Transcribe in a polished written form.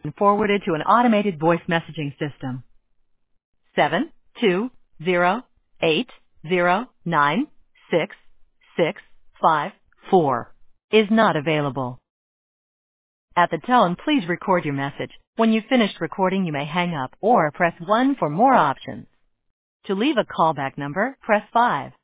and forwarded to an automated voice messaging system. 72080966654 is not available. At the tone, please record your message. When you've finished recording, you may hang up or press 1 for more options. To leave a callback number, press 5.